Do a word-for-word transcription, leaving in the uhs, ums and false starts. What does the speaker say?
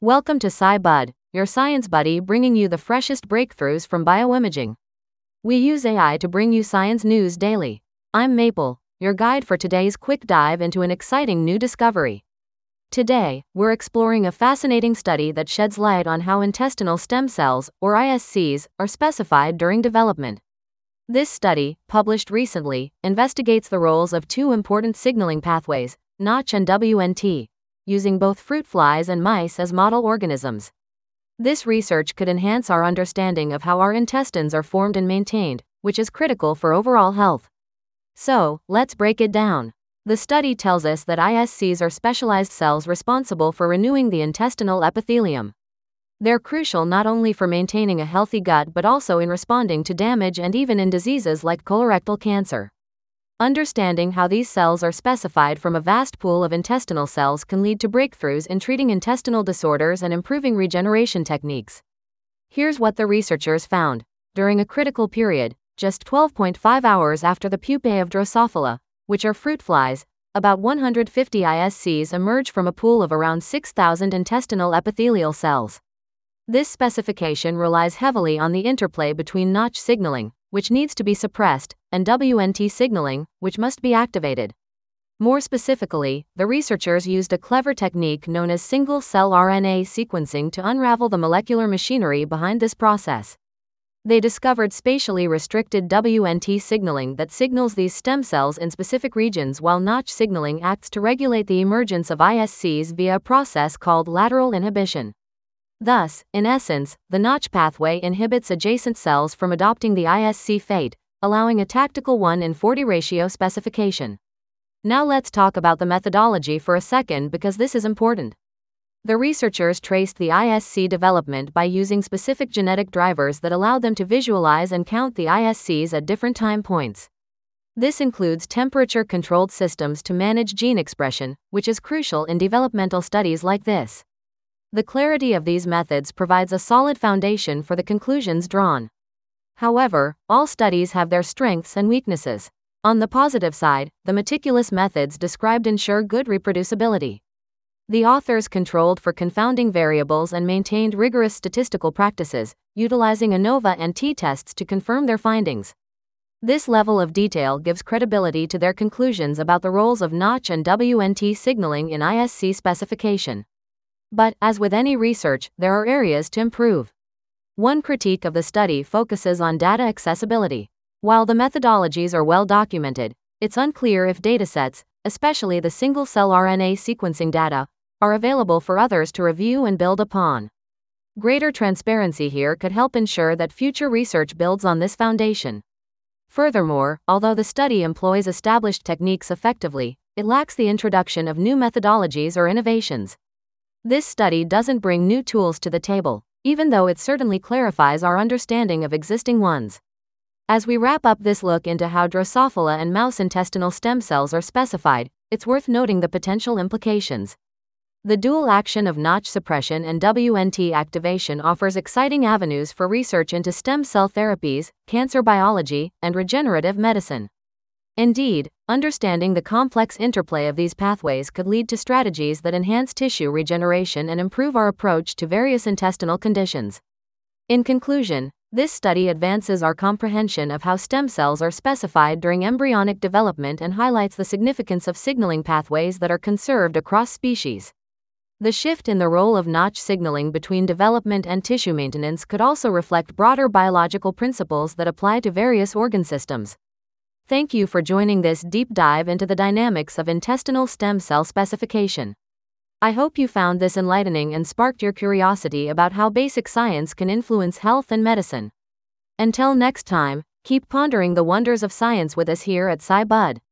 Welcome to SciBud, your science buddy bringing you the freshest breakthroughs from bioimaging. We use A I to bring you science news daily. I'm Maple, your guide for today's quick dive into an exciting new discovery. Today, we're exploring a fascinating study that sheds light on how intestinal stem cells, or I S Cs, are specified during development. This study, published recently, investigates the roles of two important signaling pathways, Notch and W N T, using both fruit flies and mice as model organisms. This research could enhance our understanding of how our intestines are formed and maintained, which is critical for overall health. So, let's break it down. The study tells us that I S Cs are specialized cells responsible for renewing the intestinal epithelium. They're crucial not only for maintaining a healthy gut but also in responding to damage and even in diseases like colorectal cancer. Understanding how these cells are specified from a vast pool of intestinal cells can lead to breakthroughs in treating intestinal disorders and improving regeneration techniques. Here's what the researchers found. During a critical period, just twelve point five hours after the pupae of Drosophila, which are fruit flies, about one hundred fifty I S Cs emerge from a pool of around six thousand intestinal epithelial cells. This specification relies heavily on the interplay between Notch signaling, which needs to be suppressed, and W N T signaling, which must be activated. More specifically, the researchers used a clever technique known as single-cell R N A sequencing to unravel the molecular machinery behind this process. They discovered spatially restricted W N T signaling that signals these stem cells in specific regions, while Notch signaling acts to regulate the emergence of I S Cs via a process called lateral inhibition. Thus, in essence, the Notch pathway inhibits adjacent cells from adopting the I S C fate, allowing a tactical one in forty ratio specification. Now let's talk about the methodology for a second because this is important. The researchers traced the I S C development by using specific genetic drivers that allowed them to visualize and count the I S Cs at different time points. This includes temperature-controlled systems to manage gene expression, which is crucial in developmental studies like this. The clarity of these methods provides a solid foundation for the conclusions drawn. However, all studies have their strengths and weaknesses. On the positive side, the meticulous methods described ensure good reproducibility. The authors controlled for confounding variables and maintained rigorous statistical practices, utilizing ANOVA and t-tests to confirm their findings. This level of detail gives credibility to their conclusions about the roles of Notch and W N T signaling in I S C specification. But, as with any research, there are areas to improve. One critique of the study focuses on data accessibility. While the methodologies are well documented, it's unclear if datasets, especially the single-cell R N A sequencing data, are available for others to review and build upon. Greater transparency here could help ensure that future research builds on this foundation. Furthermore, although the study employs established techniques effectively, it lacks the introduction of new methodologies or innovations. This study doesn't bring new tools to the table, even though it certainly clarifies our understanding of existing ones. As we wrap up this look into how Drosophila and mouse intestinal stem cells are specified, it's worth noting the potential implications. The dual action of Notch suppression and W N T activation offers exciting avenues for research into stem cell therapies, cancer biology, and regenerative medicine. Indeed, understanding the complex interplay of these pathways could lead to strategies that enhance tissue regeneration and improve our approach to various intestinal conditions. In conclusion, this study advances our comprehension of how stem cells are specified during embryonic development and highlights the significance of signaling pathways that are conserved across species. The shift in the role of Notch signaling between development and tissue maintenance could also reflect broader biological principles that apply to various organ systems. Thank you for joining this deep dive into the dynamics of intestinal stem cell specification. I hope you found this enlightening and sparked your curiosity about how basic science can influence health and medicine. Until next time, keep pondering the wonders of science with us here at SciBud.